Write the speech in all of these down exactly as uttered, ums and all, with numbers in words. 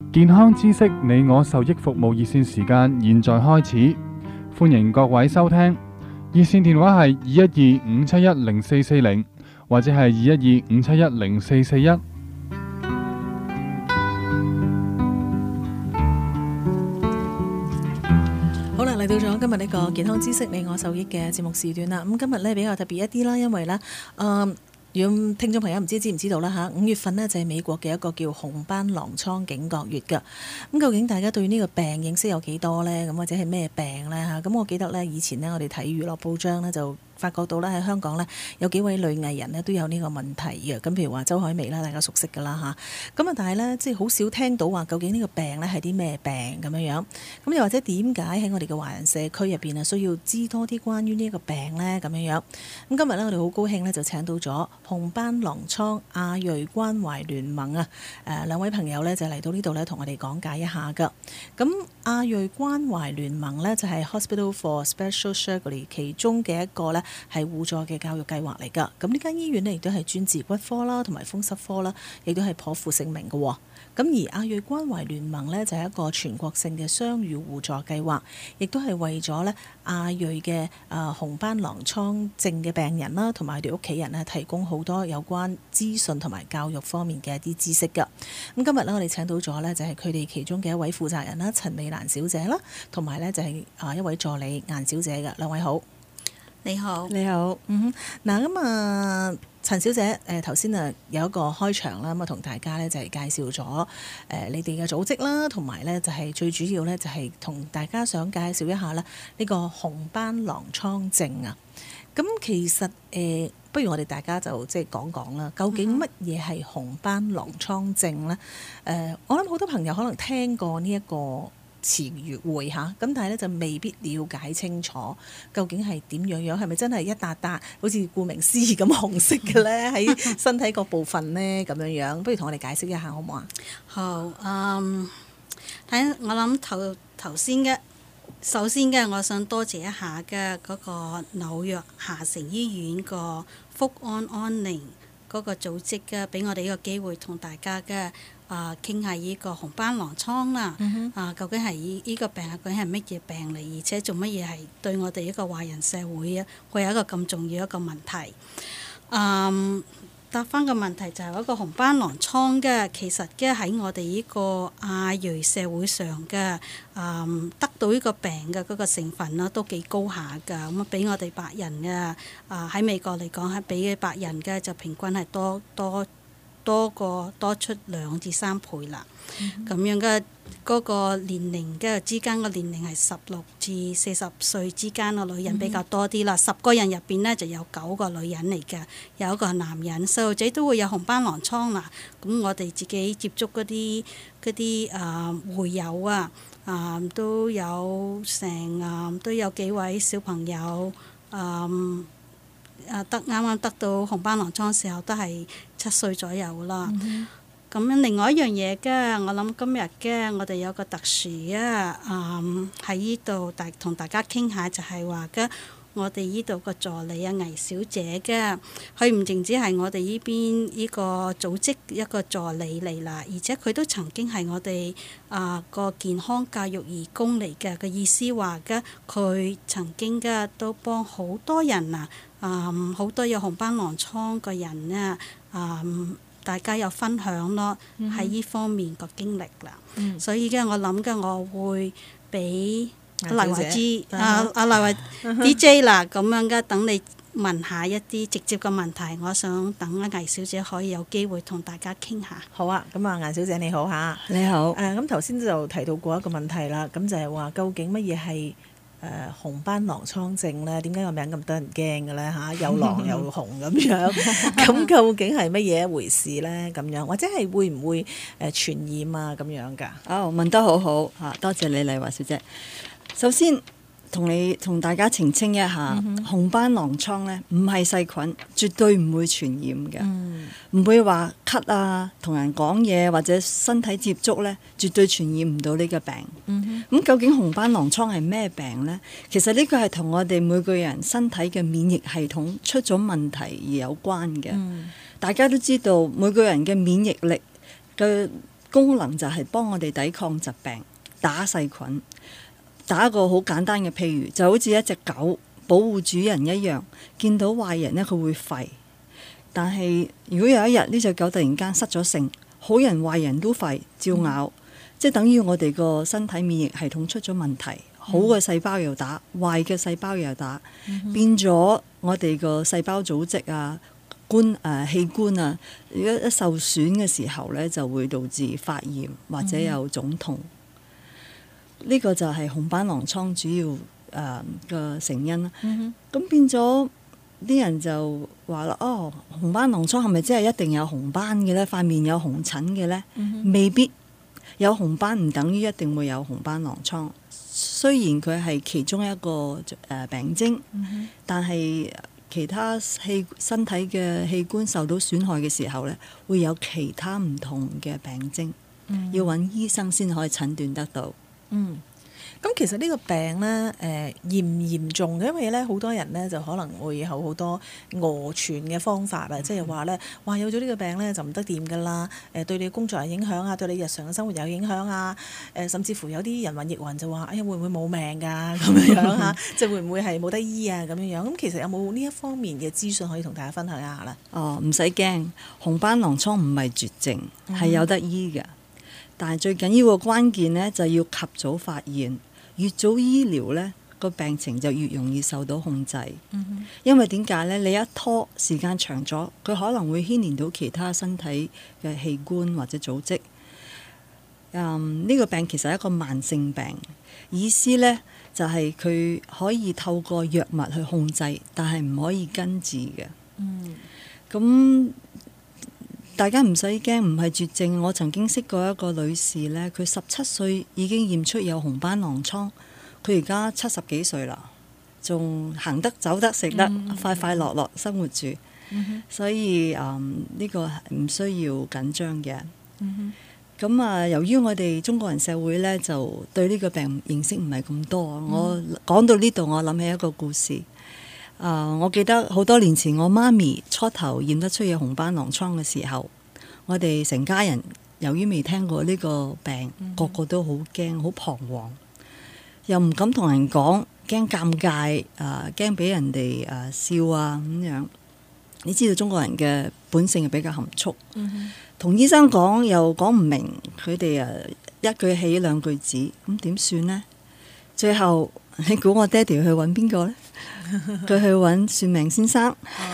健康知識，你我受益服務熱線時間現在開始，歡迎各位收聽。熱線電話係二一二五七一零四四零或者係二一二五七一零四四一。 好啦，嚟到咗今日呢個健康知識你我受益嘅節目時段啦。咁今日呢比較特別一啲啦，因為呢，誒、如果聽眾朋友唔知知唔知道啦嚇，五月份呢就係美國嘅一個叫紅斑狼瘡警覺月㗎。咁究竟大家對呢個病認識有幾多呢？咁或者係咩病呢？嚇？咁我記得呢，以前呢，我哋睇娛樂報章呢，就發覺到咧喺香港呢，有幾位女藝人呢都有呢個問題嘅。咁譬如話周海媚啦，大家熟悉㗎啦嚇。咁啊，但係呢，即係好少聽到話究竟呢個病呢係啲咩病咁樣樣。咁又或者點解喺我哋嘅華人社區入邊啊，需要知多啲關於呢個病呢？咁樣樣。咁今日呢，我哋好高興呢，就請到咗紅斑狼瘡亞裔關懷聯盟啊，誒兩位朋友呢，就嚟到呢度呢，同我哋講解一下㗎。咁亞裔關懷聯盟呢，就係 Hospital for Special Surgery 其中嘅一個呢，係互助嘅教育計劃嚟㗎。咁呢間醫院呢，亦都係專治骨科啦，同埋風濕科啦，亦都係頗負盛名嘅。咁而亞裔關懷聯盟呢，就係一個全國性嘅雙語互助計劃，亦都係為咗呢亞裔嘅誒紅斑狼瘡症嘅病人啦，同埋佢哋屋企人呢，提供好多有關資訊同埋教育方面嘅一啲知識㗎。咁今日呢，我哋請到咗呢，就係佢哋其中嘅一位負責人啦，陳美蘭小姐啦，同埋呢，就係啊一位助理顏小姐㗎。兩位好。 你好， 你好，嗯哼，嗱咁啊，陳小姐，誒頭先啊有一個開場啦，咁啊同大家咧就係介紹咗誒、呃、你哋嘅組織啦，同埋咧就係、是、最主要咧就係、是、同大家想介紹一下咧呢個紅斑狼瘡症啊。咁其實誒、呃，不如我哋大家就即係講講啦，究竟乜嘢係紅斑狼瘡症咧？誒、呃，我諗好多朋友可能聽過呢、這、一個詞彙嚇，咁但係咧就未必了解清楚究竟係點樣樣，係咪真係一笪笪好似顧名思義咁紅色嘅咧？喺身體各部分咧咁樣樣，不如同我哋解釋一下好唔好啊？ 好，嗯，睇我諗頭頭先嘅，首先嘅我想多謝一下嘅嗰個紐約下城醫院個福安安寧嗰個組織嘅，俾我哋呢個機會同大家嘅。啊，傾下依個紅斑狼瘡啦，嗯、啊，究竟係依依個病係究竟係乜嘢病嚟？而且做乜嘢係對我哋一個華人社會啊，會有一個咁重要一個問題。嗯，答翻個問題就係一個紅斑狼瘡嘅，其實嘅喺我哋呢個亞裔社會上嘅，嗯，得到呢個病嘅嗰個成分啦，都幾高下㗎。咁啊，比我哋白人嘅啊喺美國嚟講係比白人嘅就平均係多多。多過多出兩至三倍啦，咁、mm hmm. 樣嘅嗰個年齡嘅之間嘅年齡係十六至四十歲之間嘅女人比較多啲啦。十、mm hmm. 個人入邊呢就有九個女人嚟嘅，有一個係男人。細路仔都會有紅斑狼瘡啦。咁我哋自己接觸嗰啲嗰啲啊會友啊啊都有成啊都有幾位小朋友啊。啊！得啱啱得到紅斑狼瘡時候都係七歲左右啦。咁、mm hmm. 另外一樣嘢嘅，我諗今日嘅我哋有個特殊啊，嗯喺呢度大同大家傾下，就係話嘅我哋呢度個助理啊倪小姐嘅，佢唔淨止係我哋呢邊呢個組織一個助理嚟啦，而且佢都曾經係我哋啊個健康教育義工嚟嘅。個意思話嘅，佢曾經嘅都幫好多人啊。啊！好、um, 多有紅斑狼瘡嘅人呢，啊、um, 大家有分享咯，喺呢、mm hmm. 方面個經歷啦。Mm hmm. 所以嘅我諗嘅，我會俾黎華芝啊啊黎華 D J 啦，咁樣嘅等你問下一啲直接嘅問題，我想等阿倪小姐可以有機會同大家傾下。 好啊，咁啊，顏小姐你好嚇， 你好。 誒咁頭先就提到過一個問題啦，咁就係話究竟乜嘢係？誒、呃、紅斑狼瘡症咧，點解個名咁得人驚嘅咧嚇？又狼又紅咁樣，咁究竟係乜嘢一回事咧？咁樣或者係會唔會誒傳染啊？咁樣㗎？ 哦，問得好好嚇，多謝你黎華小姐。首先同你同大家澄清一下，嗯、哼紅斑狼瘡咧唔係細菌，絕對唔會傳染嘅，唔、嗯、會話咳啊、同人講嘢或者身體接觸咧，絕對傳染唔到呢個病。咁、嗯、哼究竟紅斑狼瘡係咩病呢？其實呢個係同我哋每個人身體嘅免疫系統出咗問題而有關嘅。嗯、大家都知道每個人嘅免疫力嘅功能就係幫我哋抵抗疾病、打細菌。打一個好簡單嘅譬如，就好似一隻狗保護主人一樣，見到壞人呢，佢會吠。但係如果有一日呢隻狗突然間失咗性，好人壞人都吠照咬，嗯、即係等於我哋個身體免疫系統出咗問題，好嘅細胞又打，壞嘅細胞又打，嗯、變咗我哋個細胞組織啊、官誒、呃、器官啊，如果一受損嘅時候呢，就會導致發炎或者有腫痛。呢、嗯、個就係紅斑狼瘡主要誒嘅、呃、成因啦。咁、嗯、變咗。啲人就話啦，哦，紅斑狼瘡係咪真係一定有紅斑嘅呢？塊面有紅疹嘅呢？嗯、哼未必有紅斑，唔等於一定會有紅斑狼瘡。雖然佢係其中一個誒病徵，嗯、哼但係其他器身體嘅器官受到損害嘅時候呢，會有其他唔同嘅病徵，嗯、要揾醫生先可以診斷得到。 嗯。咁其實呢個病呢，誒、呃、嚴唔嚴重嘅？因為咧好多人呢，就可能會有好多訛傳嘅方法啊，即係話呢，話有咗呢個病呢，就唔得掂㗎啦，誒、呃、對你工作有影響啊，對你日常嘅生活有影響啊，誒、呃、甚至乎有啲人云亦云就話，哎呀會唔會冇命㗎咁樣樣嚇？即係會唔會係冇得醫啊咁樣樣？咁其實有冇呢一方面嘅資訊可以同大家分享一下呢？ 哦，唔使驚，紅斑狼瘡唔係絕症，係有得醫嘅，嗯、但係最緊要嘅關鍵呢，就要及早發現。越早醫療呢，個病情就越容易受到控制。嗯、哼因為點解呢？你一拖時間長咗，佢可能會牽連到其他身體嘅器官或者組織。嗯，呢個病其實係一個慢性病，意思呢就係佢可以透過藥物去控制，但係唔可以根治嘅。嗯，咁大家唔使驚，唔係絕症。我曾經識過一個女士呢，佢十七歲已經驗出有紅斑狼瘡，佢而家七十幾歲啦，仲行得走得食得，嗯、快快樂樂生活住。嗯、哼所以誒呢、嗯這個唔需要緊張嘅。咁啊、嗯哼，由於我哋中國人社會呢，就對呢個病認識唔係咁多。嗯、我講到呢度，我諗起一個故事。Uh, 我記得好多年前，我媽咪初頭驗得出有紅斑狼瘡嘅時候，我哋成家人由於未聽過呢個病，嗯、個個都好驚，好彷徨，又唔敢同人講，驚尷尬，誒驚俾人哋誒、呃、笑啊咁樣。你知道中國人嘅本性係比較含蓄，同、嗯、哼醫生講又講唔明，佢哋誒一句起兩句止，咁點算呢？最後你估我爹哋去揾邊個呢？佢去揾算命先生。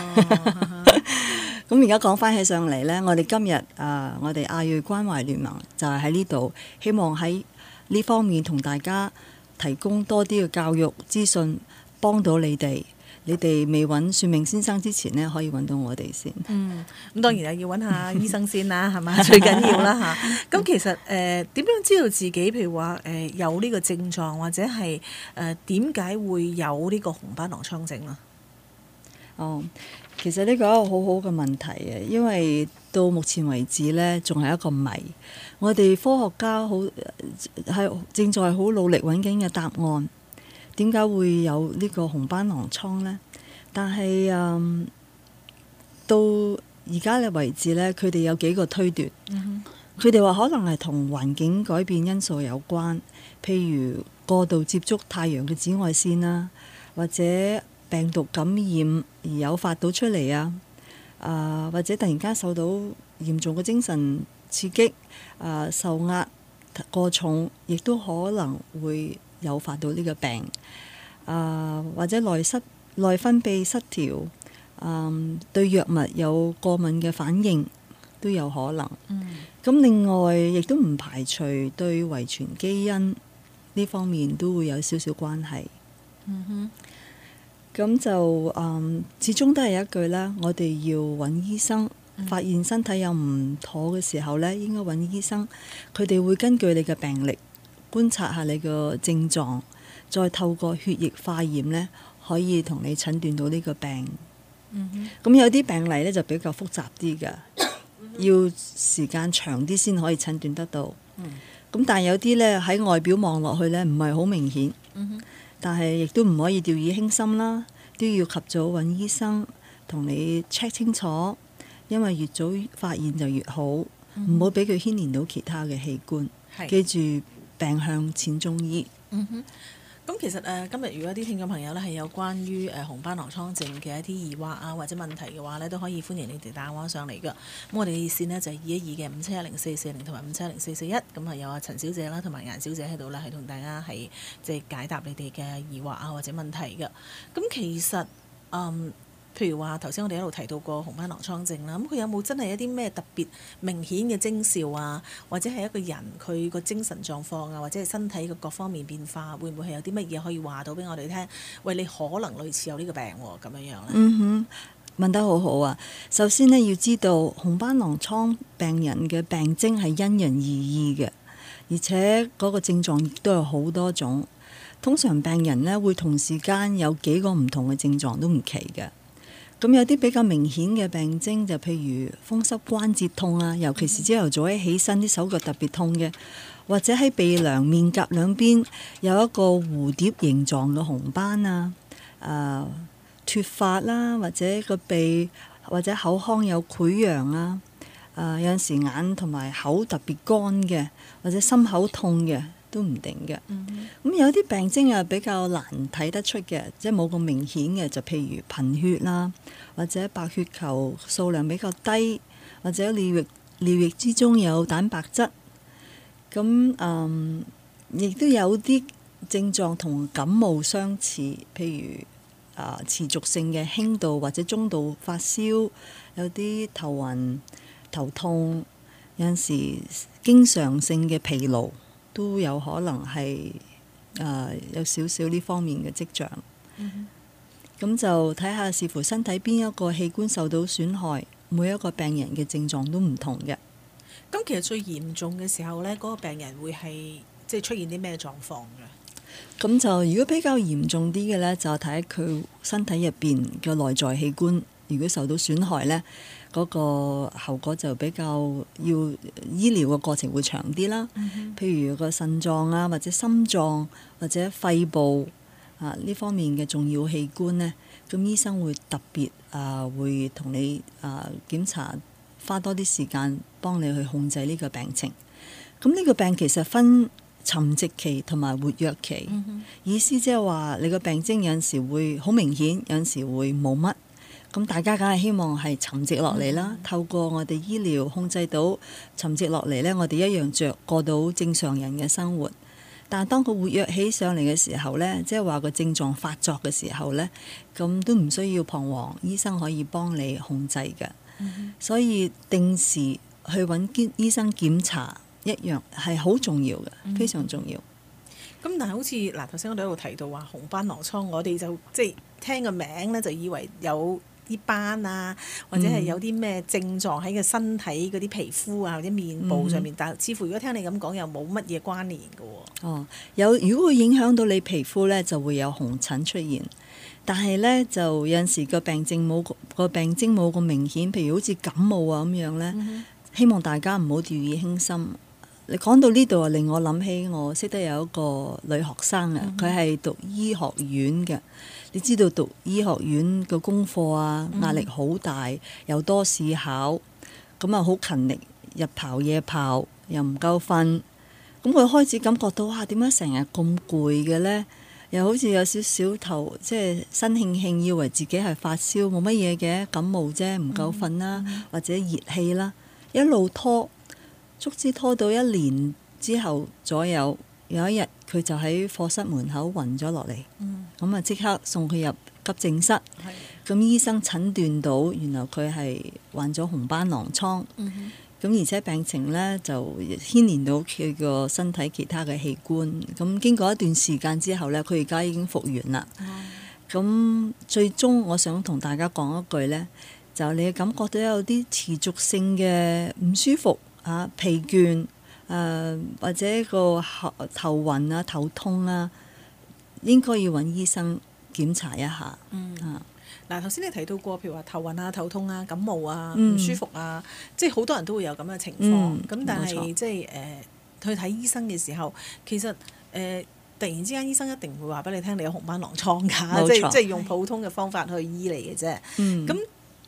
咁而家講翻起上嚟呢，我哋今日啊、呃，我哋亞裔關懷聯盟就係喺呢度，希望喺呢方面同大家提供多啲嘅教育資訊，幫到你哋。你哋未揾算命先生之前呢，可以揾到我哋先。嗯， 咁當然係要揾下醫生先啦，係嘛？最緊要啦嚇。咁其實誒點樣知道自己譬如話誒、呃、有呢個症狀，或者係誒點解會有呢個紅斑狼瘡症啊？ 哦，其實呢個係一個好好嘅問題啊，因為到目前為止呢，仲係一個謎。我哋科學家好係正在好努力揾緊嘅答案。點解會有呢個紅斑狼瘡呢？但係嗯，到而家嘅為止呢，佢哋有幾個推斷。佢哋話可能係同環境改變因素有關，譬如過度接觸太陽嘅紫外線啦，或者病毒感染而誘發到出嚟啊，啊或者突然間受到嚴重嘅精神刺激，啊受壓過重，亦都可能會誘發到呢個病，啊、呃、或者內失內分泌失調，嗯、呃、對藥物有過敏嘅反應都有可能。咁、嗯、另外亦都唔排除對遺傳基因呢方面都會有少少關係。嗯哼，咁就嗯始終都係一句啦，我哋要揾醫生，嗯、發現身體有唔妥嘅時候呢，應該揾醫生，佢哋會根據你嘅病歷，觀察下你個症狀，再透過血液化驗呢，可以同你診斷到呢個病。咁、嗯、哼有啲病例呢就比較複雜啲嘅，要時間長啲先可以診斷得到。咁、嗯、但係有啲呢喺外表望落去呢唔係好明顯，嗯、哼但係亦都唔可以掉以輕心啦，都要及早揾醫生同你 check 清楚，因為越早發現就越好。 唔好俾佢牽連到其他嘅器官。 係記住病向淺中醫。 嗯哼。咁其實誒、呃、今日如果啲聽眾朋友咧係有關於誒、呃、紅斑狼瘡症嘅一啲疑惑啊或者問題嘅話咧，都可以歡迎你哋打電話上嚟㗎。咁我哋熱線呢就係二一二嘅五七一零四四零同埋五七一零四四一。咁係有阿陳小姐啦同埋顏小姐喺度啦，係同大家係即係解答你哋嘅疑惑啊或者問題㗎。咁其實嗯。譬如話頭先我哋一路提到過紅斑狼瘡症啦，咁佢有冇真係一啲咩特別明顯嘅徵兆啊？或者係一個人佢個精神狀況啊，或者係身體嘅各方面變化，會唔會係有啲乜嘢可以話到俾我哋聽？喂，你可能類似有呢個病喎，咁樣樣咧。 嗯哼，問得好好啊！首先呢，要知道紅斑狼瘡病人嘅病徵係因人而異嘅，而且嗰個症狀亦都有好多種。通常病人呢會同時間有幾個唔同嘅症狀都唔奇嘅。咁有啲比較明顯嘅病徵就譬如風濕關節痛啊，尤其是朝頭早一起身啲手腳特別痛嘅，或者喺鼻梁面頰兩邊有一個蝴蝶形狀嘅紅斑啊，誒、呃、脫髮啦，或者個鼻或者口腔有潰瘍啊，誒、呃、有陣時眼同埋口特別乾嘅，或者心口痛嘅。都唔定嘅，咁、嗯、有啲病徵又比較難睇得出嘅，即係冇咁明顯嘅，就譬如貧血啦，或者白血球數量比較低，或者尿液尿液之中有蛋白質，咁嗯亦都有啲症狀同感冒相似，譬如啊、呃、持續性嘅輕度或者中度發燒，有啲頭暈頭痛，有陣時經常性嘅疲勞。都有可能係誒、呃、有少少呢方面嘅跡象，咁、嗯、哼就睇下視乎身體邊一個器官受到損害，每一個病人嘅症狀都唔同嘅。 咁其實最嚴重嘅時候呢，嗰、那個病人會係即係出現啲咩狀況嘅？ 咁就如果比較嚴重啲嘅呢，就睇佢身體入邊嘅內在器官，如果受到損害呢。嗰個後果就比較要醫療嘅過程會長啲啦。嗯、哼譬如個腎臟啊，或者心臟或者肺部啊呢方面嘅重要器官呢，咁醫生會特別啊會同你啊檢查，花多啲時間幫你去控制呢個病情。咁呢個病其實分沉寂期同埋活躍期，嗯、哼意思即係話你個病徵有陣時會好明顯，有陣時會冇乜。咁大家梗係希望係沉寂落嚟啦，嗯、透過我哋醫療控制到沉寂落嚟呢，我哋一樣着過到正常人嘅生活。但係當佢活躍起上嚟嘅時候呢，即係話個症狀發作嘅時候呢，咁都唔需要彷徨，醫生可以幫你控制嘅。嗯、所以定時去揾醫生檢查一樣係好重要嘅，嗯、非常重要。 咁但係好似嗱頭先我哋喺度提到話紅斑狼瘡，我哋就即係聽個名呢，就以為有啲斑啊，或者係有啲咩症狀喺個身體嗰啲皮膚啊或者面部上面，嗯、但係似乎如果聽你咁講又冇乜嘢關聯嘅喎。哦， 有如果會影響到你皮膚咧，就會有紅疹出現。但係咧就有陣時個病症冇個病徵冇咁明顯，譬如好似感冒啊咁樣咧，嗯、哼希望大家唔好掉以輕心。你講到呢度啊，令我諗起我識得有一個女學生啊，佢係、嗯、哼讀醫學院嘅。你知道讀醫學院個功課啊，壓力好大，又多試考，咁啊好勤力，日刨夜刨，又唔夠瞓。咁佢開始感覺到哇，點解成日咁攰嘅呢？又好似有少少頭，即係身興興，以為自己係發燒，冇乜嘢嘅感冒啫，唔夠瞓啦，嗯、或者熱氣啦，一路拖，足之拖到一年之後左右。有一日佢就喺課室門口暈咗落嚟，咁啊即刻送佢入急症室。咁的醫生診斷到原來佢係患咗紅斑狼瘡，咁、嗯、哼而且病情呢就牽連到佢個身體其他嘅器官。咁經過一段時間之後呢，佢而家已經復原啦。咁、嗯、最終我想同大家講一句呢，就你感覺到有啲持續性嘅唔舒服啊、疲倦。誒、呃、或者個頭頭暈啊、頭痛啊，應該要揾醫生檢查一下。嗯啊， 嗱頭先你提到過，譬如話頭暈啊、頭痛啊、感冒啊、唔、嗯、舒服啊，即係好多人都會有咁嘅情況。咁、嗯、但係錯即係誒、呃、去睇醫生嘅時候，其實誒、呃、突然之間醫生一定唔會話俾你聽你有紅斑狼瘡㗎，即係即係用普通嘅方法去醫你嘅啫。咁、嗯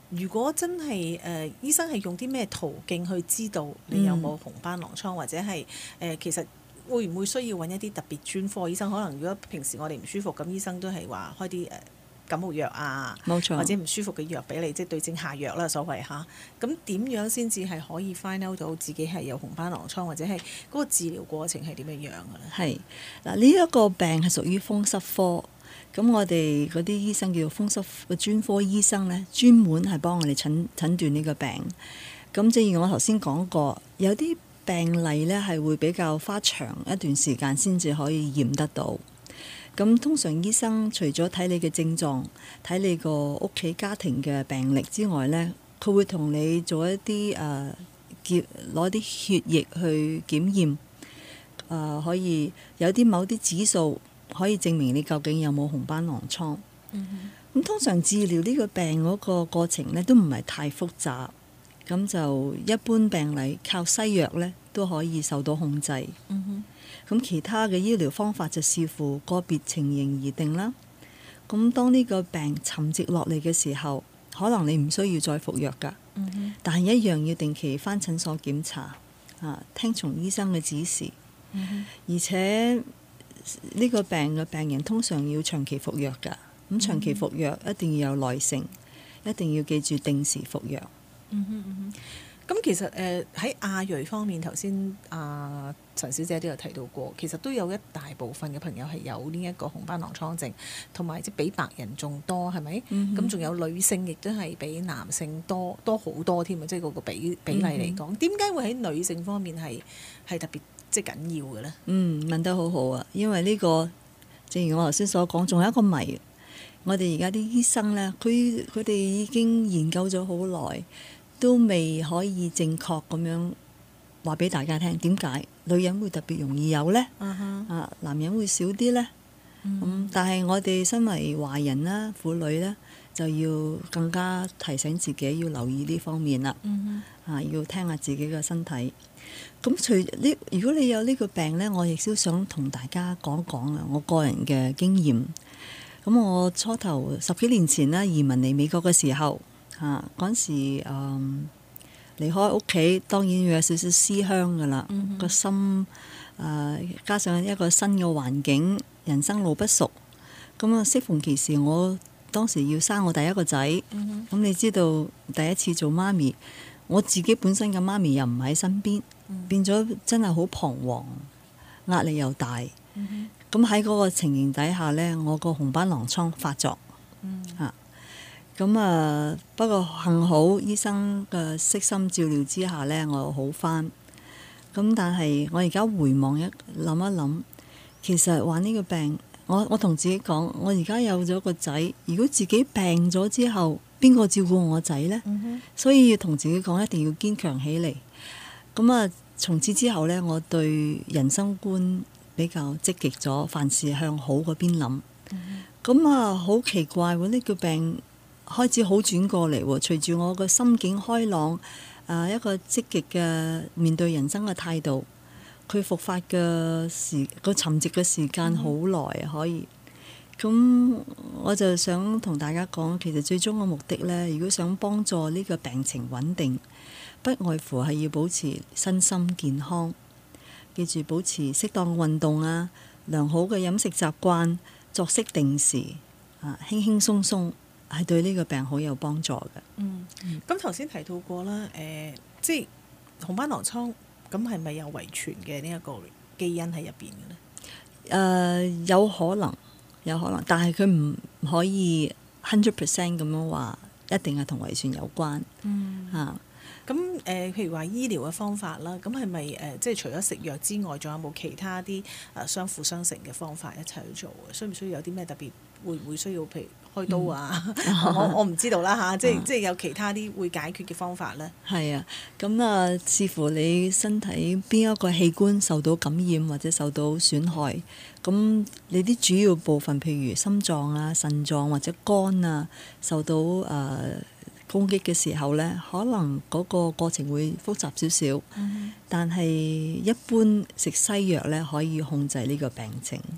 如果真係誒、呃、醫生係用啲咩途徑去知道你有冇紅斑狼瘡，或者係誒、呃、其實會唔會需要揾一啲特別專科醫生？可能如果平時我哋唔舒服，咁醫生都係話開啲誒感冒藥啊， 冇錯， 或者唔舒服嘅藥俾你，即係對症下藥啦，所謂嚇。咁點樣先至係可以 find out 到自己係有紅斑狼瘡，或者係嗰個治療過程係點樣樣嘅咧？ 係嗱，呢一個病係屬於風濕科。咁我哋嗰啲醫生叫做風濕嘅專科醫生呢，專門係幫我哋診診斷呢個病。咁正如我頭先講過，有啲病例呢係會比較花長一段時間先至可以驗得到。咁通常醫生除咗睇你嘅症狀、睇你個屋企家庭嘅病歷之外呢，佢會同你做一啲誒檢攞啲血液去檢驗，誒、呃、可以有啲某啲指數可以證明你究竟有冇紅斑狼瘡。咁、嗯、通常治療呢個病嗰個過程呢都唔係太複雜，咁就一般病例靠西藥呢都可以受到控制。 嗯咁其他嘅醫療方法就視乎個別情形而定啦。咁當呢個病沉積落嚟嘅時候，可能你唔需要再服藥㗎， 嗯但係一樣要定期返診所檢查，啊，聽從醫生嘅指示。 嗯而且呢個病嘅病人通常要長期服藥㗎，咁長期服藥一定要有耐性，一定要記住定時服藥。 嗯哼嗯哼。咁其實誒喺亞裔方面，頭先阿陳小姐都有提到過，其實都有一大部分嘅朋友係有呢一個紅斑狼瘡症，同埋即係比白人仲多，係咪？咁仲、嗯、有女性亦都係比男性多多好多添啊！即係嗰個比比例嚟講，點解、嗯、會喺女性方面係係特別即係緊要嘅咧？嗯， 問得好好啊！因為呢、呢個正如我頭先所講，仲有一個謎。我哋而家啲醫生呢，佢佢哋已經研究咗好耐，都未可以正確咁樣話俾大家聽，點解女人會特別容易有呢？啊、uh，huh. 男人會少啲呢？咁、uh huh. 嗯、但係我哋身為華人啦、婦女呢，就要更加提醒自己要留意呢方面啦。Uh huh. 啊，要聽下自己嘅身體。咁除呢，如果你有呢個病呢，我亦都想同大家講講啊，我個人嘅經驗。咁我初頭十幾年前呢，移民嚟美國嘅時候。嚇！嗰陣時誒、嗯、離開屋企，當然要有少少思鄉噶啦。Mm hmm. 個心誒、呃，加上一個新嘅環境，人生路不熟，咁啊適逢其時，我當時要生我第一個仔。咁、mm hmm. 你知道第一次做媽咪，我自己本身嘅媽咪又唔喺身邊，mm hmm. 變咗真係好彷徨，壓力又大。咁喺嗰個情形底下呢，我個紅斑狼瘡發作。Mm hmm. 啊咁啊，不過幸好醫生嘅悉心照料之下呢，我又好返。咁但係我而家回望一諗一諗，其實患呢個病，我我同自己講，我而家有咗個仔，如果自己病咗之後，邊個照顧我仔呢？嗯、哼所以要同自己講，一定要堅強起嚟。咁啊，從此之後呢，我對人生觀比較積極咗，凡事向好嗰邊諗。咁啊、嗯，好奇怪喎！呢個病開始好轉過嚟喎，隨住我個心境開朗，啊一個積極嘅面對人生嘅態度，佢復發嘅時個沉寂嘅時間好耐啊，可以。咁我就想同大家講，其實最終嘅目的呢，如果想幫助呢個病情穩定，不外乎係要保持身心健康，記住保持適當運動啊，良好嘅飲食習慣，作息定時，啊輕輕鬆鬆。係對呢個病好有幫助嘅。 嗯，咁頭先提到過啦，誒、呃，即係紅斑狼瘡，咁係咪有遺傳嘅呢一個基因喺入邊嘅咧？ 誒、呃，有可能，有可能，但係佢唔可以 hundred percent 咁樣話，一定係同遺傳有關。嗯，嚇、啊。 咁誒、呃，譬如話醫療嘅方法啦，咁係咪誒，即係除咗食藥之外，仲有冇其他啲誒相輔相成嘅方法一齊去做嘅？需唔需要有啲咩特別？會唔會需要譬如開刀啊？嗯、我我唔知道啦嚇，即係即係有其他啲會解決嘅方法咧。係啊，咁啊，視乎你身體邊一個器官受到感染或者受到損害，咁你啲主要部分，譬如心臟啊、腎臟或者肝啊，受到誒、呃、攻擊嘅時候呢，可能嗰個過程會複雜少少，嗯、但係一般食西藥呢，可以控制呢個病情。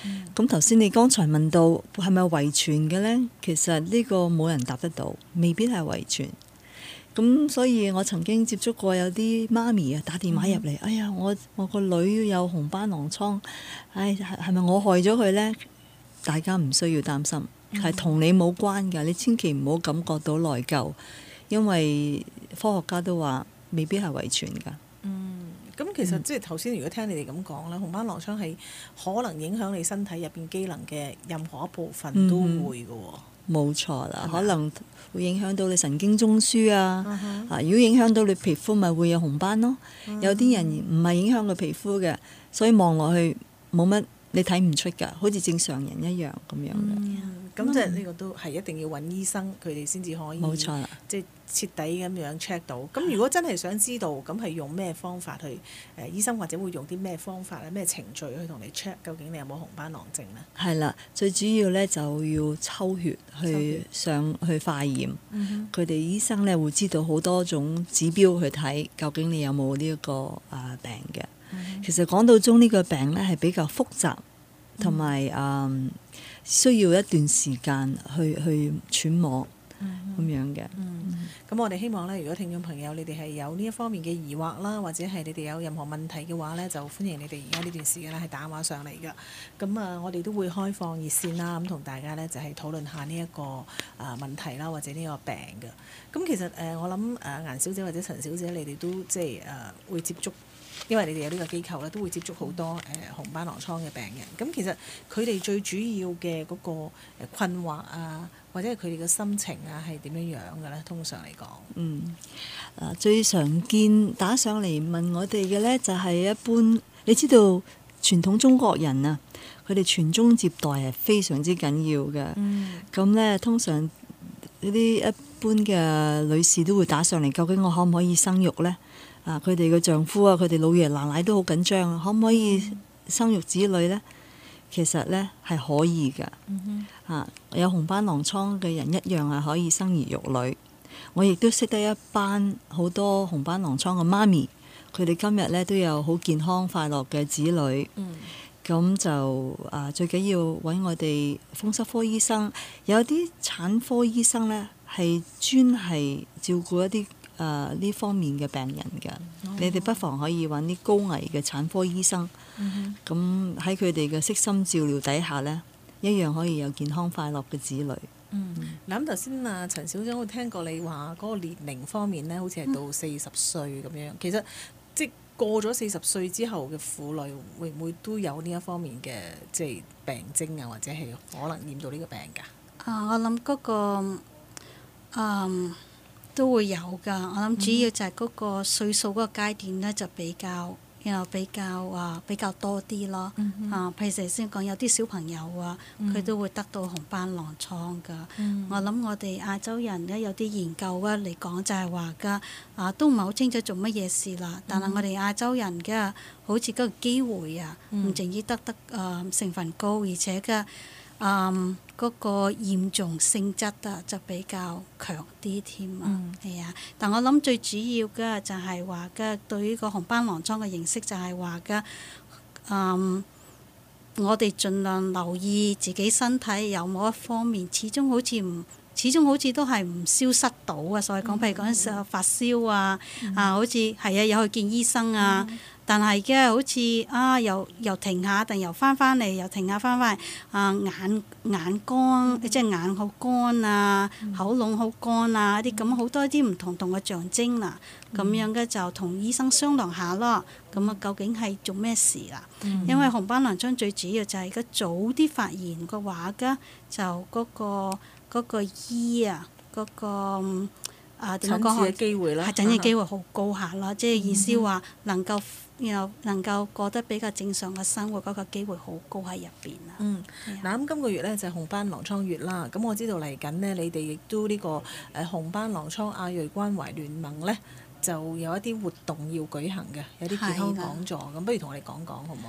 咁頭先你剛才問到係咪遺傳嘅呢？其實呢個冇人答得到，未必係遺傳。咁所以我曾經接觸過有啲媽咪啊打電話入嚟，嗯、哎呀我我個女有紅斑狼瘡，唉係係咪我害咗佢呢？大家唔需要擔心，係同你冇關㗎，你千祈唔好感覺到內疚，因為科學家都話未必係遺傳㗎。 嗯，咁其實即係頭先如果聽你哋咁講咧，紅斑狼瘡係可能影響你身體入邊機能嘅任何一部分都會㗎喎。冇錯啦，可能會影響到你神經中樞啊， 嗯、 啊如果影響到你皮膚，咪會有紅斑咯。嗯、有啲人唔係影響個皮膚嘅，所以望落去冇乜，你睇唔出㗎，好似正常人一樣咁樣嘅。 咁、嗯、即係呢個都係一定要揾醫生，佢哋先至可以。冇錯啦，即係徹底咁樣 check 到。咁如果真係想知道，咁係用咩方法去？誒、呃、醫生或者會用啲咩方法咧？咩程序去同你 check 究竟你有冇紅斑狼症呢？係啦，最主要咧就要抽血去上去化驗。佢哋、嗯、醫生咧會知道好多種指標去睇，究竟你有冇呢一個啊病嘅。嗯、其實講到中呢個病咧係比較複雜，同埋誒需要一段時間去去揣摩咁、嗯、樣嘅。 嗯，咁、嗯、我哋希望咧，如果聽眾朋友你哋係有呢一方面嘅疑惑啦，或者係你哋有任何問題嘅話咧，就歡迎你哋而家呢段時間咧係打電話上嚟嘅。咁啊，我哋都會開放熱線啦，咁同大家咧就係討論下呢一個啊問題啦，或者呢個病嘅。咁其實誒，我諗誒顏小姐或者陳小姐，你哋都即係誒會接觸。因為你哋有呢個機構咧，都會接觸好多誒、呃、紅斑狼瘡嘅病人。咁其實佢哋最主要嘅嗰個困惑啊，或者係佢哋嘅心情啊，係點樣樣嘅咧？通常嚟講， 嗯，誒最常見打上嚟問我哋嘅咧，就係一般你知道傳統中國人啊，佢哋傳宗接代係非常之緊要嘅。嗯，咁咧通常呢啲一般嘅女士都會打上嚟，究竟我可唔可以生育咧？啊！佢哋嘅丈夫啊，佢哋老爺奶奶都好緊張啊，可唔可以生育子女呢？其實呢係可以嘅。嗯、哼啊，有紅斑狼瘡嘅人一樣係可以生兒育女。我亦都識得一班好多紅斑狼瘡嘅媽咪，佢哋今日呢都有好健康快樂嘅子女。嗯，咁就啊，最緊要揾我哋風濕科醫生，有啲產科醫生呢係專係照顧一啲誒呢、呃、方面嘅病人嘅，哦、你哋不妨可以揾啲高危嘅產科醫生，咁喺佢哋嘅悉心照料底下呢，一樣可以有健康快樂嘅子女。 嗯，嗱咁頭先啊陳小姐，我聽過你話嗰個年齡方面呢，好似係到四十歲咁樣。嗯、其實即係過咗四十歲之後嘅婦女，會唔會都有呢一方面嘅即係病徵啊，或者係可能染到呢個病㗎？ 啊，我諗嗰、嗰個、嗯都會有㗎，我諗主要就係嗰個歲數嗰個階段咧，就比較又比較啊比較多啲咯。嗯、哼啊，譬如頭先講有啲小朋友啊，佢、嗯、都會得到紅斑狼瘡㗎。嗯、我諗我哋亞洲人咧有啲研究啊嚟講就係話㗎，啊都唔係好清楚做乜嘢事啦。但係我哋亞洲人嘅好似嗰個機會啊，唔淨止得得啊成分高，而且嘅。嗯，嗰、那個嚴重性質啊，就比較強啲添啊，係啊、嗯。但我諗最主要嘅就係話嘅對於個紅斑狼瘡嘅認識就係話嘅，嗯，我哋盡量留意自己身體有冇一方面，始終好似唔，始終好似都係唔消失到啊。所以講，譬如嗰陣時發燒啊，嗯、啊，好似係啊，有去見醫生啊。嗯但係嘅好似啊，又又停下，但又翻翻嚟，又停下翻翻嚟。啊，眼眼乾，嗯、即係眼好乾啊，嗯、口腫好乾啊，啲咁好多啲唔同同嘅象徵啦。咁、嗯、樣嘅就同醫生商量下咯。咁啊，究竟係做咩事啦？嗯、因為紅斑狼瘡最主要就係個早啲發現嘅話嘅，就嗰、嗰個嗰、嗰個醫啊，嗰、嗰個。啊，點講？ 診治嘅機會啦， 係診治機會好高下啦，即係意思話能夠又能夠過得比較正常嘅生活，嗰個機會好高喺入邊啊。 嗯，嗱咁今個月咧就係紅斑狼瘡月啦。咁我知道嚟緊呢，你哋亦都呢個誒紅斑狼瘡亞裔關懷聯盟咧，就有一啲活動要舉行嘅，有啲健康講座。咁不如同我哋講講好唔好啊？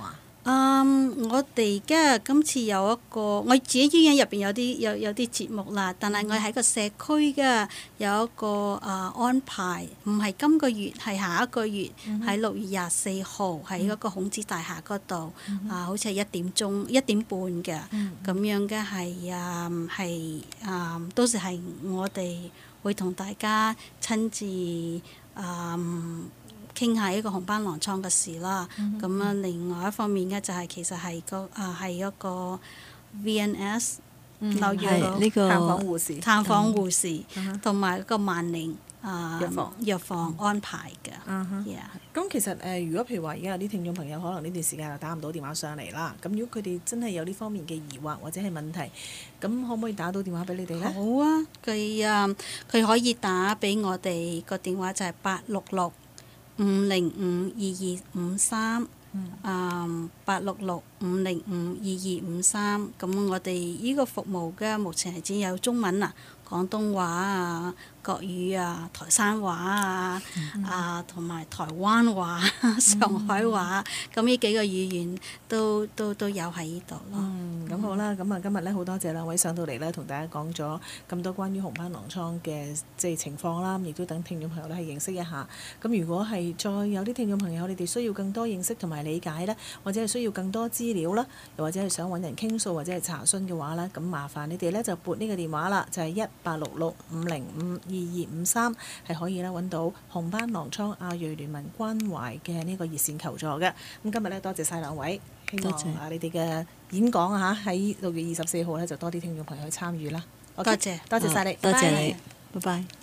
嗯，我哋嘅今次有一個，我自己醫院入邊有啲有有啲節目啦，但係我喺個社區嘅有一個啊、呃、安排，唔係今個月，係下一個月喺六、嗯、月廿四號喺嗰個孔子大廈嗰度、嗯、啊，好似係一點鐘一點半嘅，咁、嗯、樣嘅係啊係啊，到時係我哋會同大家親自啊。嗯傾下一個紅斑狼瘡嘅事啦，咁啊、嗯、另外一方面嘅就係其實係個啊係一個 V N S 紐約呢個探訪護士、 探訪護士同埋一個萬寧啊藥房藥房安排嘅。 嗯哼 Yeah 咁其實誒、呃，如果譬如話而家有啲聽眾朋友可能呢段時間又打唔到電話上嚟啦，咁如果佢哋真係有呢方面嘅疑惑或者係問題，咁可唔可以打到電話俾你哋呢？ 好啊，佢啊佢可以打俾我哋個電話就係八六六五零五二二五三，啊八六六五零五二二五三，咁我哋呢個服務嘅目前係只有中文啊、廣東話啊、國語啊、台山話啊、嗯、啊同埋台灣話、上海話，咁呢、嗯、幾個語言都都都有喺呢度咯。 嗯，咁好啦，咁啊今日咧好多謝兩位上到嚟咧，同大家講咗咁多關於紅斑狼瘡嘅即係情況啦，亦都等聽眾朋友咧係認識一下。咁如果係再有啲聽眾朋友，你哋需要更多認識同埋理解咧，或者係需要更多資料啦，又或者係想揾人傾訴或者係查詢嘅話咧，咁麻煩你哋咧就撥呢個電話啦，就係一八六六五零五二二五三，係可以咧揾到紅斑狼瘡亞裔聯盟關懷嘅呢個熱線求助嘅。咁今日咧多謝晒兩位，希望啊你哋嘅演講啊喺六月二十四號咧就多啲聽眾朋友去參與啦。 多謝， 多謝晒你， 多謝你，拜拜。